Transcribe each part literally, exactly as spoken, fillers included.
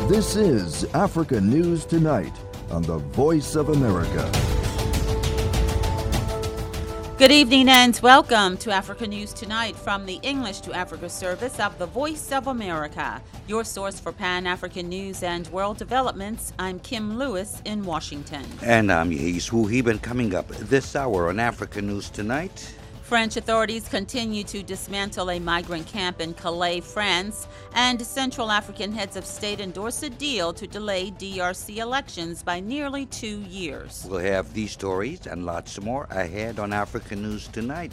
This is Africa News Tonight on the Voice of America. Good evening and welcome to Africa News Tonight from the English to Africa service of the Voice of America, your source for Pan-African news and world developments. I'm Kim Lewis in Washington. And I'm Yehis Wuhib, and coming up this hour on Africa News Tonight. French authorities continue to dismantle a migrant camp in Calais, France, and Central African heads of state endorse a deal to delay D R C elections by nearly two years. We'll have these stories and lots more ahead on Africa News Tonight.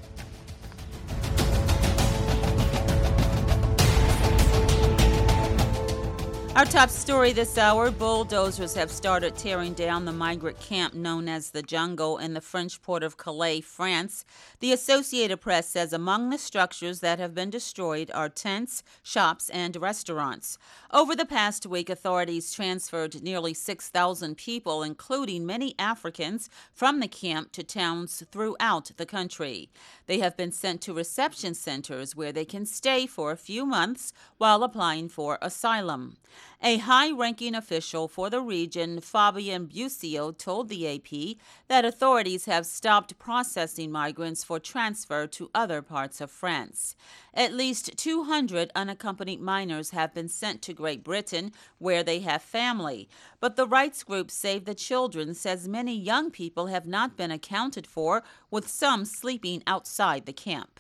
Our top story this hour, bulldozers have started tearing down the migrant camp known as the Jungle in the French port of Calais, France. The Associated Press says among the structures that have been destroyed are tents, shops, and restaurants. Over the past week, authorities transferred nearly six thousand people, including many Africans, from the camp to towns throughout the country. They have been sent to reception centers where they can stay for a few months while applying for asylum. A high-ranking official for the region, Fabien Bussio, told the A P that authorities have stopped processing migrants for transfer to other parts of France. At least two hundred unaccompanied minors have been sent to Great Britain, where they have family. But the rights group Save the Children says many young people have not been accounted for, with some sleeping outside the camp.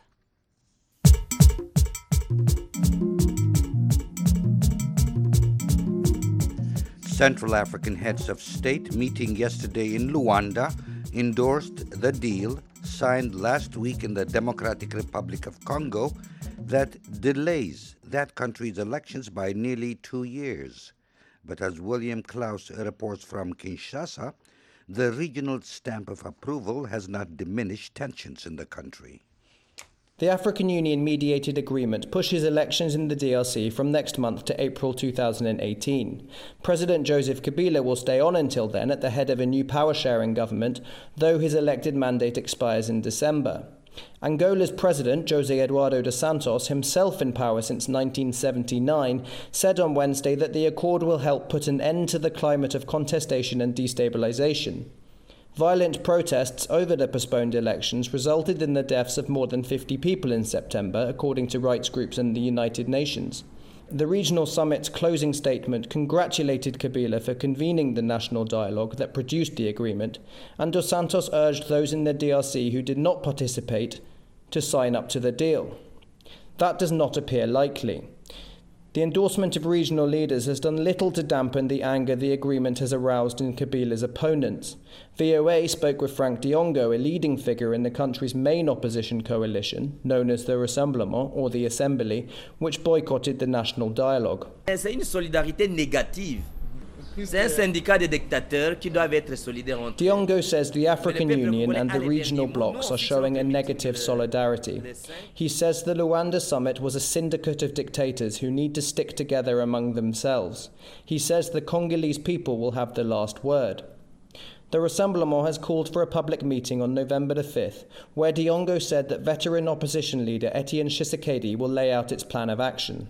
Central African heads of state meeting yesterday in Luanda endorsed the deal signed last week in the Democratic Republic of Congo that delays that country's elections by nearly two years. But as William Klaus reports from Kinshasa, the regional stamp of approval has not diminished tensions in the country. The African Union-mediated agreement pushes elections in the D R C from next month to April two thousand eighteen. President Joseph Kabila will stay on until then at the head of a new power-sharing government, though his elected mandate expires in December. Angola's president, José Eduardo dos Santos, himself in power since nineteen seventy-nine, said on Wednesday that the accord will help put an end to the climate of contestation and destabilization. Violent protests over the postponed elections resulted in the deaths of more than fifty people in September, according to rights groups and the United Nations. The regional summit's closing statement congratulated Kabila for convening the national dialogue that produced the agreement, and Dos Santos urged those in the D R C who did not participate to sign up to the deal. That does not appear likely. The endorsement of regional leaders has done little to dampen the anger the agreement has aroused in Kabila's opponents. V O A spoke with Frank Diongo, a leading figure in the country's main opposition coalition, known as the Rassemblement, or the Assembly, which boycotted the national dialogue. C'est une solidarité négative. C'est un syndicat de dictateurs qui doivent être solidaires entre eux. Diongo says the African Union and the regional blocs are showing a negative solidarity. He says the Luanda summit was a syndicate of dictators who need to stick together among themselves. He says the Congolese people will have the last word. The Rassemblement has called for a public meeting on November the fifth, where Diongo said that veteran opposition leader Etienne Tshisekedi will lay out its plan of action.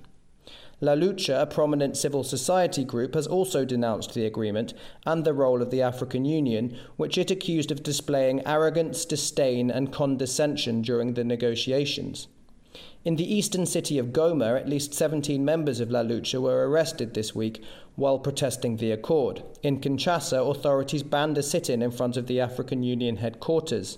La Lucha, a prominent civil society group, has also denounced the agreement and the role of the African Union, which it accused of displaying arrogance, disdain and condescension during the negotiations. In the eastern city of Goma, at least seventeen members of La Lucha were arrested this week while protesting the accord. In Kinshasa, authorities banned a sit-in in front of the African Union headquarters.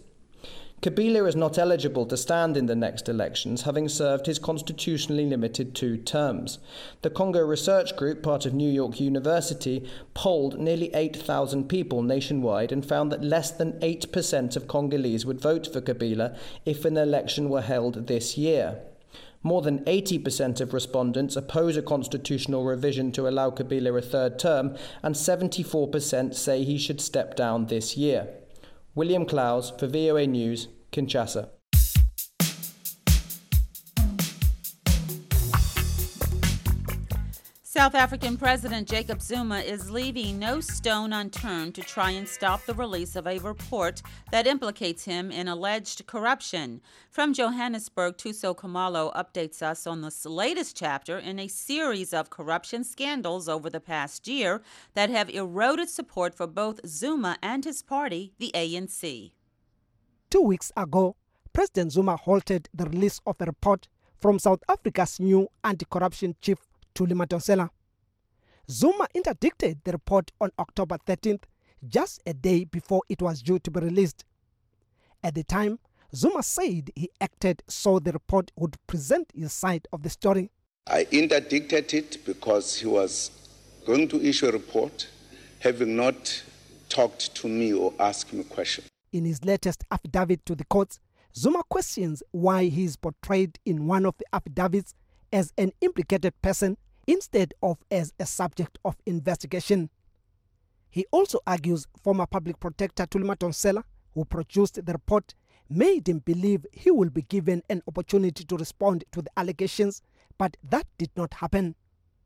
Kabila is not eligible to stand in the next elections, having served his constitutionally limited two terms. The Congo Research Group, part of New York University, polled nearly eight thousand people nationwide and found that less than eight percent of Congolese would vote for Kabila if an election were held this year. More than eighty percent of respondents oppose a constitutional revision to allow Kabila a third term, and seventy-four percent say he should step down this year. William Klaus for V O A News, Kinshasa. South African President Jacob Zuma is leaving no stone unturned to try and stop the release of a report that implicates him in alleged corruption. From Johannesburg, Tuso Khumalo updates us on this latest chapter in a series of corruption scandals over the past year that have eroded support for both Zuma and his party, the A N C. Two weeks ago, President Zuma halted the release of a report from South Africa's new anti-corruption chief, Thuli Madonsela. Zuma interdicted the report on October thirteenth, just a day before it was due to be released. At the time, Zuma said he acted so the report would present his side of the story. I interdicted it because he was going to issue a report, having not talked to me or asked me a question. In his latest affidavit to the courts, Zuma questions why he is portrayed in one of the affidavits as an implicated person instead of as a subject of investigation. He also argues former public protector Thuli Madonsela, who produced the report, made him believe he will be given an opportunity to respond to the allegations, but that did not happen.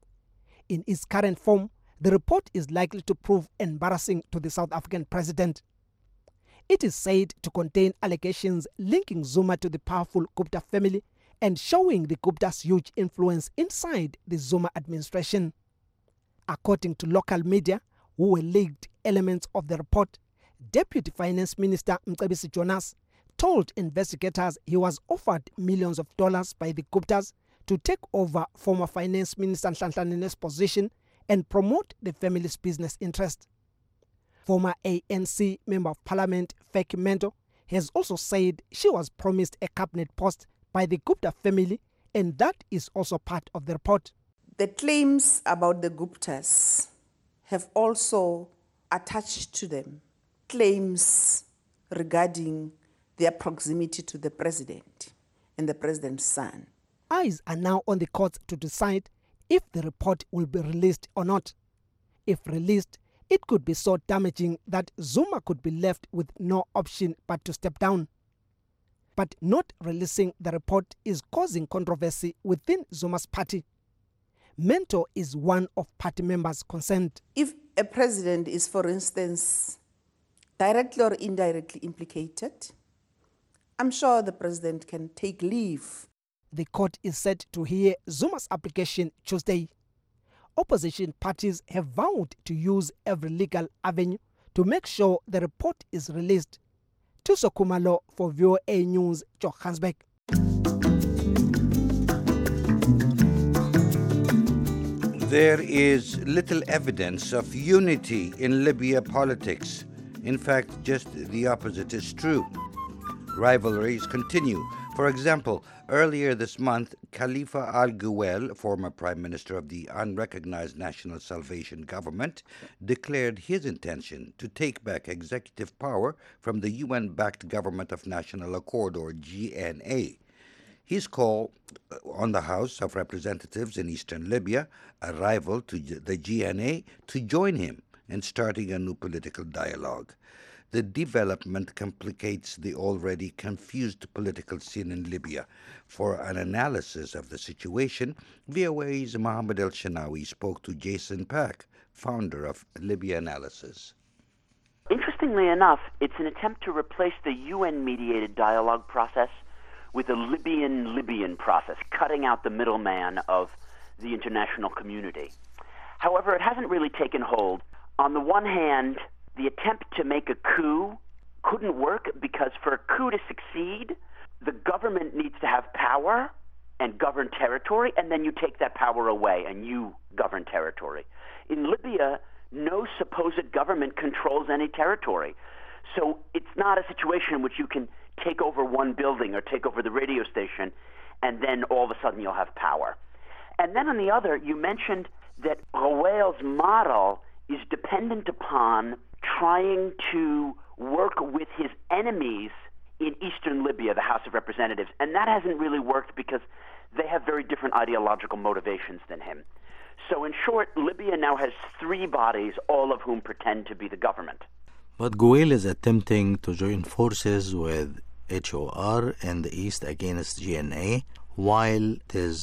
In its current form, the report is likely to prove embarrassing to the South African president. It is said to contain allegations linking Zuma to the powerful Gupta family and showing the Gupta's huge influence inside the Zuma administration. According to local media, who were leaked elements of the report, Deputy Finance Minister Mcebisi Jonas told investigators he was offered millions of dollars by the Guptas to take over former Finance Minister Nhlanhla Nene's position and promote the family's business interest. Former A N C Member of Parliament Feki Mento has also said she was promised a cabinet post by the Gupta family, and that is also part of the report. The claims about the Guptas have also attached to them claims regarding their proximity to the president and the president's son. Eyes are now on the courts to decide if the report will be released or not. If released, it could be so damaging that Zuma could be left with no option but to step down. But not releasing the report is causing controversy within Zuma's party. Mento is one of party members concerned. If a president is, for instance, directly or indirectly implicated, I'm sure the president can take leave. The court is set to hear Zuma's application Tuesday. Opposition parties have vowed to use every legal avenue to make sure the report is released. Tuso Khumalo for V O A News, Johannesburg. There is little evidence of unity in Libya politics. In fact, just the opposite is true. Rivalries continue. For example, earlier this month, Khalifa Al-Ghouel, former Prime Minister of the unrecognized National Salvation Government, declared his intention to take back executive power from the U N-backed Government of National Accord, or G N A. His call on the House of Representatives in eastern Libya, a rival to the G N A, to join him in starting a new political dialogue. The development complicates the already confused political scene in Libya. For an analysis of the situation, V O A's Mohammed El-Shanawi spoke to Jason Pack, founder of Libya Analysis. Interestingly enough, it's an attempt to replace the U N-mediated dialogue process with a Libyan-Libyan process, cutting out the middleman of the international community. However, it hasn't really taken hold. On the one hand, the attempt to make a coup couldn't work because for a coup to succeed, the government needs to have power and govern territory, and then you take that power away and you govern territory. In Libya, no supposed government controls any territory. So it's not a situation in which you can take over one building or take over the radio station and then all of a sudden you'll have power. And then on the other, you mentioned that Ghouel's model is dependent upon trying to work with his enemies in eastern Libya, the House of Representatives. And that hasn't really worked because they have very different ideological motivations than him. So in short, Libya now has three bodies, all of whom pretend to be the government. But Ghouel is attempting to join forces with H O R in the east against G N A, while it is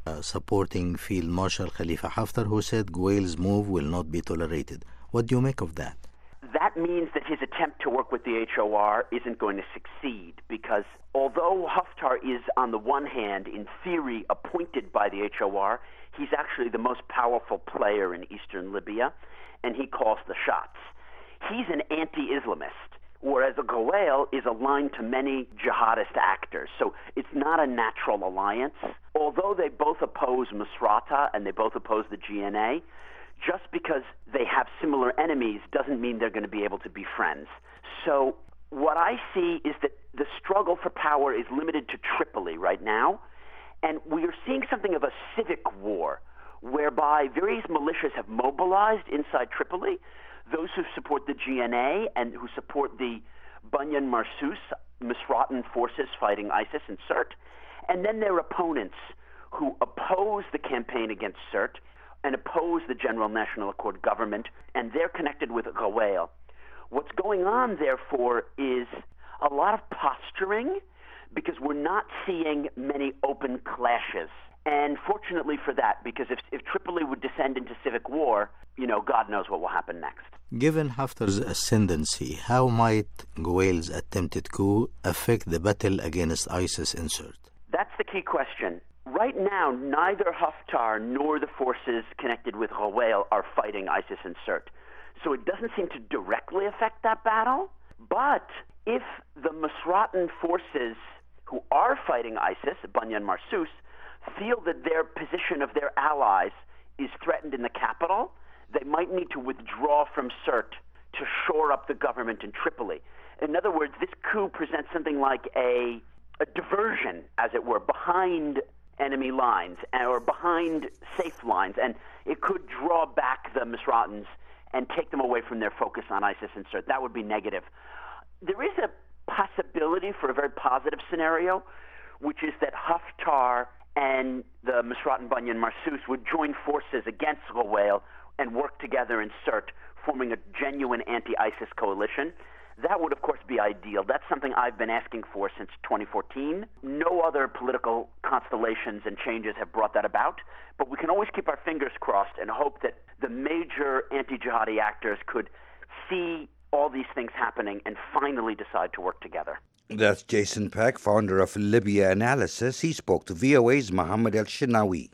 uh, supporting Field Marshal Khalifa Haftar, who said Guell's move will not be tolerated. What do you make of that? That means that his attempt to work with the H O R isn't going to succeed, because although Haftar is, on the one hand, in theory, appointed by the H O R, he's actually the most powerful player in eastern Libya, and he calls the shots. He's an anti-Islamist, whereas Guell is aligned to many jihadist actors. So it's not a natural alliance. Although they both oppose Misrata and they both oppose the G N A, just because they have similar enemies doesn't mean they're going to be able to be friends. So what I see is that the struggle for power is limited to Tripoli right now, and we are seeing something of a civic war, whereby various militias have mobilized inside Tripoli, those who support the G N A and who support the Banyan Marsus, Misratan forces fighting ISIS and Sirte, and then their opponents who oppose the campaign against Sirte and oppose the General National Accord government, and they're connected with Guell. What's going on, therefore, is a lot of posturing, because we're not seeing many open clashes. And fortunately for that, because if, if Tripoli would descend into civic war, you know, God knows what will happen next. Given Haftar's ascendancy, how might Guell's attempted coup affect the battle against ISIS in Sirte? That's the key question. Right now, neither Haftar nor the forces connected with Guell are fighting ISIS in Sirte. So it doesn't seem to directly affect that battle. But if the Misratan forces who are fighting ISIS, Banyan Marsus, feel that their position of their allies is threatened in the capital, they might need to withdraw from Sirte to shore up the government in Tripoli. In other words, this coup presents something like a, a diversion, as it were, behind enemy lines or behind safe lines, and it could draw back the Misratans and take them away from their focus on ISIS and Sirte. That would be negative. There is a possibility for a very positive scenario, which is that Haftar and the Misratan Banyan Marsus would join forces against Guell and work together in Sirte, forming a genuine anti-ISIS coalition. That would, of course, be ideal. That's something I've been asking for since twenty fourteen. No other political constellations and changes have brought that about, but we can always keep our fingers crossed and hope that the major anti-jihadi actors could see all these things happening and finally decide to work together. That's Jason Peck, founder of Libya Analysis. He spoke to V O A's Mohammed El-Shinawi.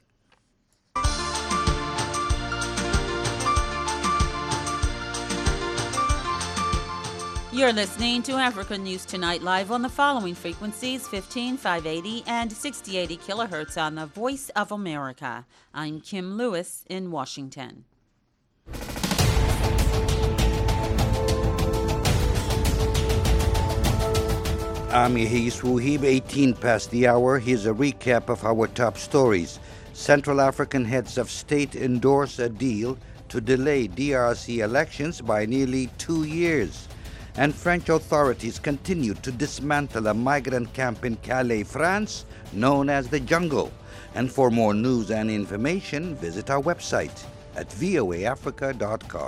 You're listening to Africa News Tonight, live on the following frequencies: fifteen, five eighty, and sixty eighty kilohertz on the Voice of America. I'm Kim Lewis in Washington. I'm Yehis Wuhib, eighteen past the hour. Here's a recap of our top stories. Central African heads of state endorse a deal to delay D R C elections by nearly two years. And French authorities continue to dismantle a migrant camp in Calais, France, known as the Jungle. And for more news and information, visit our website at voa africa dot com.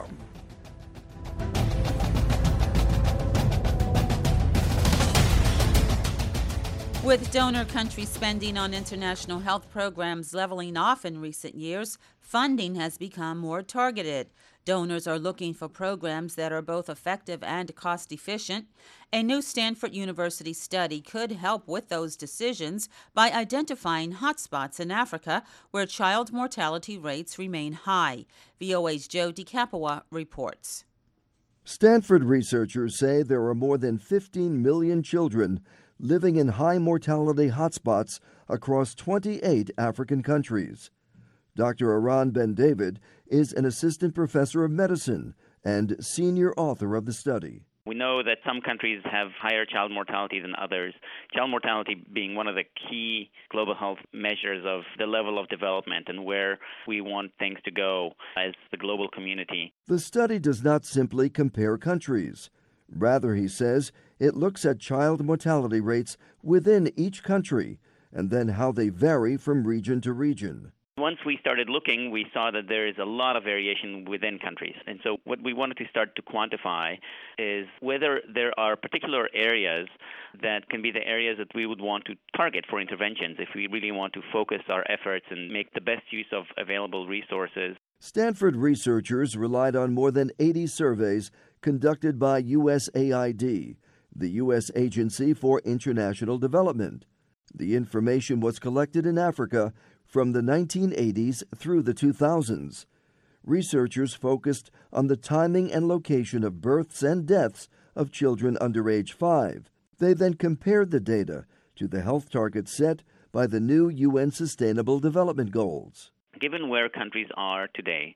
With donor country spending on international health programs leveling off in recent years, funding has become more targeted. Donors are looking for programs that are both effective and cost-efficient. A new Stanford University study could help with those decisions by identifying hotspots in Africa where child mortality rates remain high. V O A's Joe DiCapua reports. Stanford researchers say there are more than fifteen million children living in high-mortality hotspots across twenty-eight African countries. Doctor Aran Ben David is an assistant professor of medicine and senior author of the study. We know that some countries have higher child mortality than others, child mortality being one of the key global health measures of the level of development and where we want things to go as the global community. The study does not simply compare countries. Rather, he says, it looks at child mortality rates within each country and then how they vary from region to region. Once we started looking, we saw that there is a lot of variation within countries. And so what we wanted to start to quantify is whether there are particular areas that can be the areas that we would want to target for interventions if we really want to focus our efforts and make the best use of available resources. Stanford researchers relied on more than eighty surveys conducted by U S A I D, the U S Agency for International Development. The information was collected in Africa from the nineteen eighties through the two thousands. Researchers focused on the timing and location of births and deaths of children under age five. They then compared the data to the health targets set by the new U N Sustainable Development Goals. Given where countries are today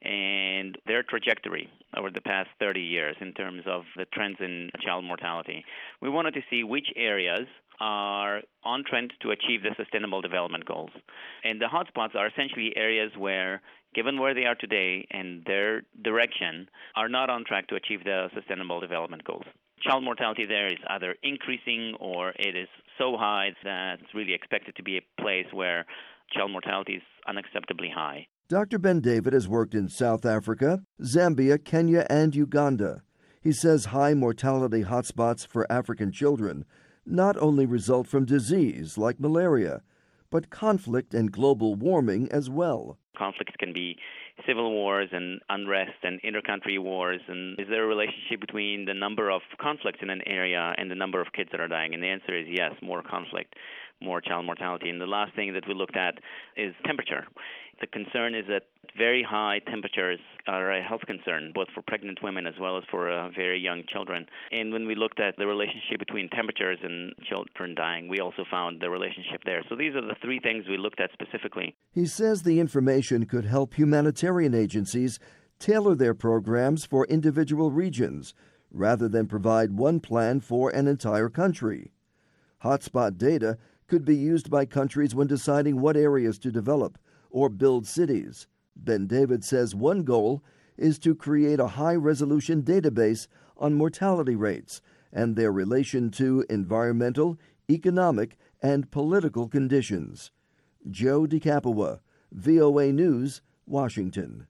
and their trajectory over the past thirty years in terms of the trends in child mortality, we wanted to see which areas are on trend to achieve the Sustainable Development Goals. And the hotspots are essentially areas where, given where they are today and their direction, are not on track to achieve the Sustainable Development Goals. Child mortality there is either increasing or it is so high that it's really expected to be a place where child mortality is unacceptably high. Doctor Ben David has worked in South Africa, Zambia, Kenya, and Uganda. He says high mortality hotspots for African children not only result from disease like malaria, but conflict and global warming as well. Conflicts can be civil wars and unrest and inter-country wars. And is there a relationship between the number of conflicts in an area and the number of kids that are dying? And the answer is yes, more conflict, more child mortality. And the last thing that we looked at is temperature. The concern is that very high temperatures are a health concern, both for pregnant women as well as for uh, very young children. And when we looked at the relationship between temperatures and children dying, we also found the relationship there. So these are the three things we looked at specifically. He says the information could help humanitarian agencies tailor their programs for individual regions rather than provide one plan for an entire country. Hotspot data could be used by countries when deciding what areas to develop or build cities. Ben David says one goal is to create a high-resolution database on mortality rates and their relation to environmental, economic, and political conditions. Joe DeCapua, V O A News, Washington.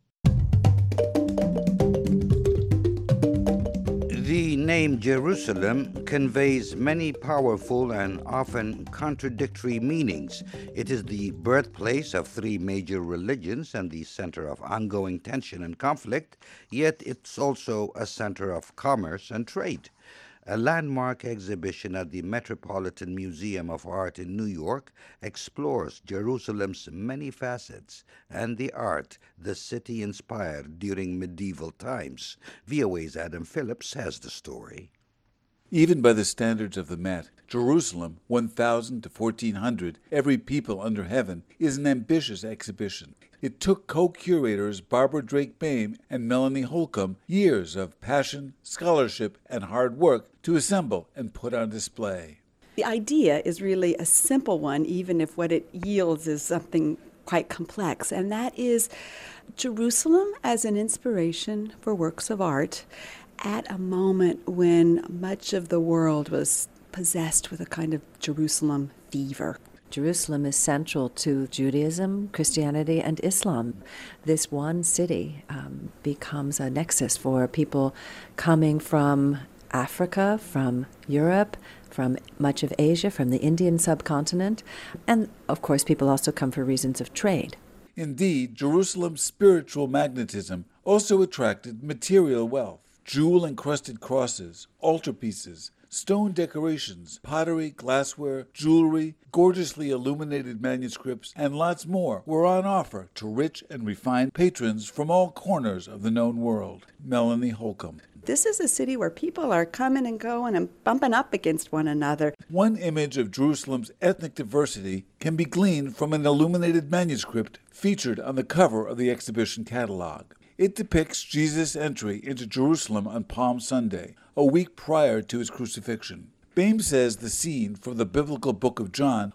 The name Jerusalem conveys many powerful and often contradictory meanings. It is the birthplace of three major religions and the center of ongoing tension and conflict, yet it's also a center of commerce and trade. A landmark exhibition at the Metropolitan Museum of Art in New York explores Jerusalem's many facets and the art the city inspired during medieval times. V O A's Adam Phillips has the story. Even by the standards of the Met, Jerusalem, one thousand to fourteen hundred, every people under heaven, is an ambitious exhibition. It took co-curators Barbara Drake Baim and Melanie Holcomb years of passion, scholarship, and hard work to assemble and put on display. The idea is really a simple one, even if what it yields is something quite complex, and that is Jerusalem as an inspiration for works of art at a moment when much of the world was possessed with a kind of Jerusalem fever. Jerusalem is central to Judaism, Christianity, and Islam. This one city um, becomes a nexus for people coming from Africa, from Europe, from much of Asia, from the Indian subcontinent, and of course people also come for reasons of trade. Indeed, Jerusalem's spiritual magnetism also attracted material wealth. Jewel-encrusted crosses, altarpieces, stone decorations, pottery, glassware, jewelry, gorgeously illuminated manuscripts, and lots more were on offer to rich and refined patrons from all corners of the known world. Melanie Holcomb. This is a city where people are coming and going and bumping up against one another. One image of Jerusalem's ethnic diversity can be gleaned from an illuminated manuscript featured on the cover of the exhibition catalog. It depicts Jesus' entry into Jerusalem on Palm Sunday, a week prior to his crucifixion. Baim says the scene from the biblical book of John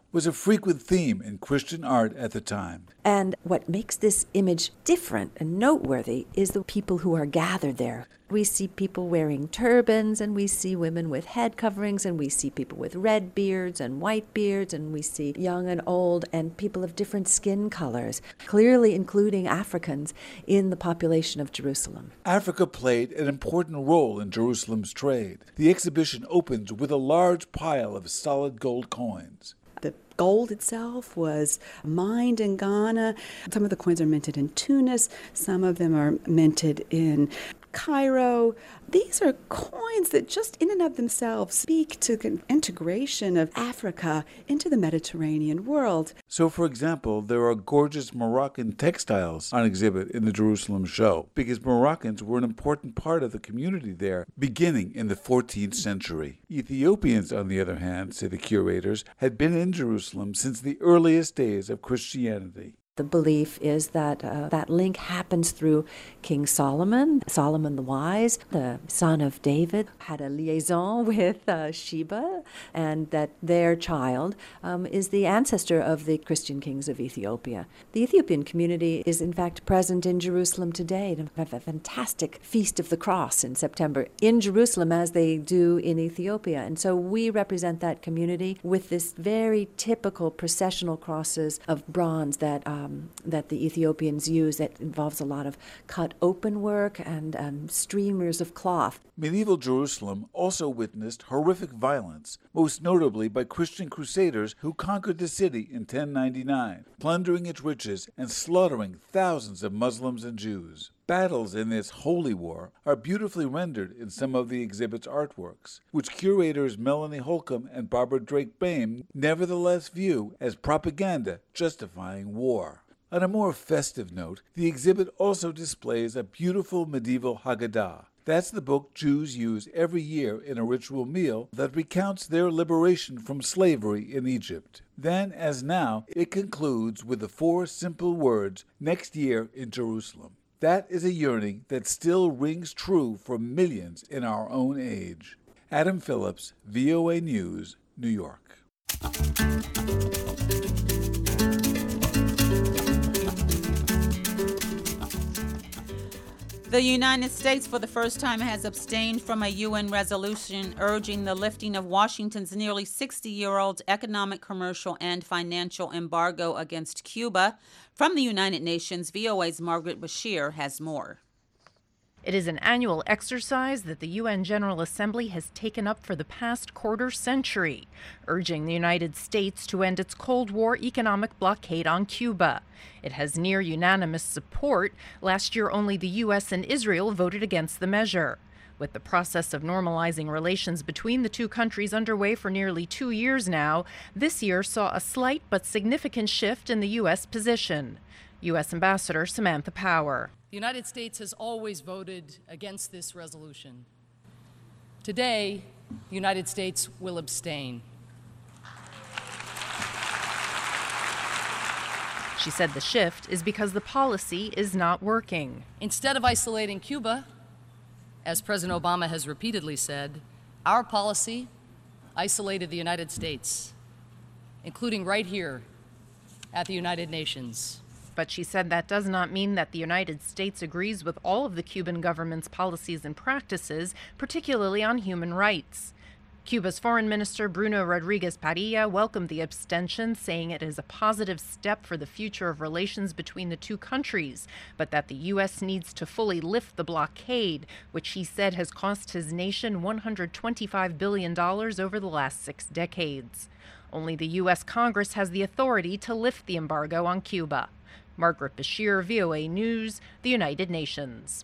was a frequent theme in Christian art at the time. And what makes this image different and noteworthy is the people who are gathered there. We see people wearing turbans, and we see women with head coverings, and we see people with red beards and white beards, and we see young and old and people of different skin colors, clearly including Africans in the population of Jerusalem. Africa played an important role in Jerusalem's trade. The exhibition opens with a large pile of solid gold coins. The gold itself was mined in Ghana. Some of the coins are minted in Tunis. Some of them are minted in Cairo. These are coins that just in and of themselves speak to the integration of Africa into the Mediterranean world. So, for example, there are gorgeous Moroccan textiles on exhibit in the Jerusalem show, because Moroccans were an important part of the community there, beginning in the fourteenth century. Ethiopians, on the other hand, say the curators, had been in Jerusalem since the earliest days of Christianity. The belief is that uh, that link happens through King Solomon. Solomon the Wise, the son of David, had a liaison with uh, Sheba, and that their child um, is the ancestor of the Christian kings of Ethiopia. The Ethiopian community is in fact present in Jerusalem today. They have a fantastic Feast of the Cross in September in Jerusalem, as they do in Ethiopia. And so we represent that community with this very typical processional crosses of bronze that um, that the Ethiopians use, that involves a lot of cut open work and um, streamers of cloth. Medieval Jerusalem also witnessed horrific violence, most notably by Christian crusaders who conquered the city in ten ninety-nine, plundering its riches and slaughtering thousands of Muslims and Jews. Battles in this holy war are beautifully rendered in some of the exhibit's artworks, which curators Melanie Holcomb and Barbara Drake Bain nevertheless view as propaganda justifying war. On a more festive note, the exhibit also displays a beautiful medieval Haggadah. That's the book Jews use every year in a ritual meal that recounts their liberation from slavery in Egypt. Then, as now, it concludes with the four simple words, "Next year in Jerusalem." That is a yearning that still rings true for millions in our own age. Adam Phillips, V O A News, New York. The United States, for the first time, has abstained from a U N resolution urging the lifting of Washington's nearly sixty-year-old economic, commercial, and financial embargo against Cuba. From the United Nations, V O A's Margaret Bashir has more. It is an annual exercise that the U N General Assembly has taken up for the past quarter century, urging the United States to end its Cold War economic blockade on Cuba. It has near unanimous support. Last year, only the U S and Israel voted against the measure. With the process of normalizing relations between the two countries underway for nearly two years now, this year saw a slight but significant shift in the U S position. U S Ambassador Samantha Power. The United States has always voted against this resolution. Today, the United States will abstain. She said the shift is because the policy is not working. Instead of isolating Cuba, as President Obama has repeatedly said, our policy isolated the United States, including right here at the United Nations. But she said that does not mean that the United States agrees with all of the Cuban government's policies and practices, particularly on human rights. Cuba's Foreign Minister Bruno Rodriguez Parilla welcomed the abstention, saying it is a positive step for the future of relations between the two countries, but that the U S needs to fully lift the blockade, which he said has cost his nation one hundred twenty-five billion dollars over the last six decades. Only the U S Congress has the authority to lift the embargo on Cuba. Margaret Bashir, V O A News, the United Nations.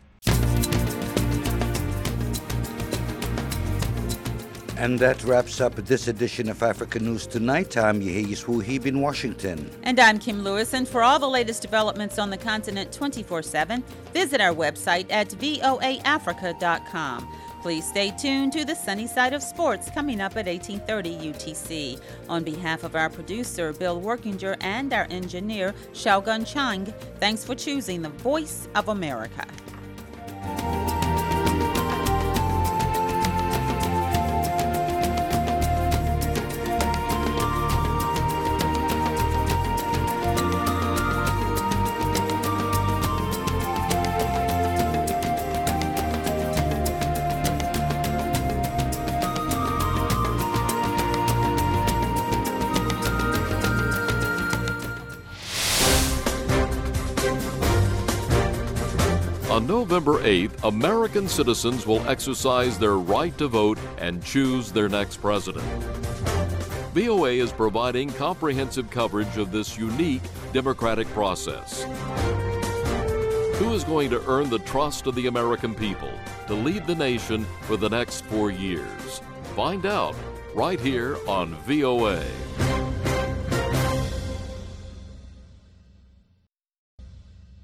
And that wraps up this edition of Africa News Tonight. I'm Yehi Swuhib in Washington. And I'm Kim Lewis. And for all the latest developments on the continent twenty-four seven, visit our website at voa africa dot com. Please stay tuned to the Sunny Side of Sports coming up at eighteen thirty U T C. On behalf of our producer, Bill Workinger, and our engineer, Xiaogun Chang, thanks for choosing the Voice of America. On November eighth, American citizens will exercise their right to vote and choose their next president. V O A is providing comprehensive coverage of this unique democratic process. Who is going to earn the trust of the American people to lead the nation for the next four years? Find out right here on V O A.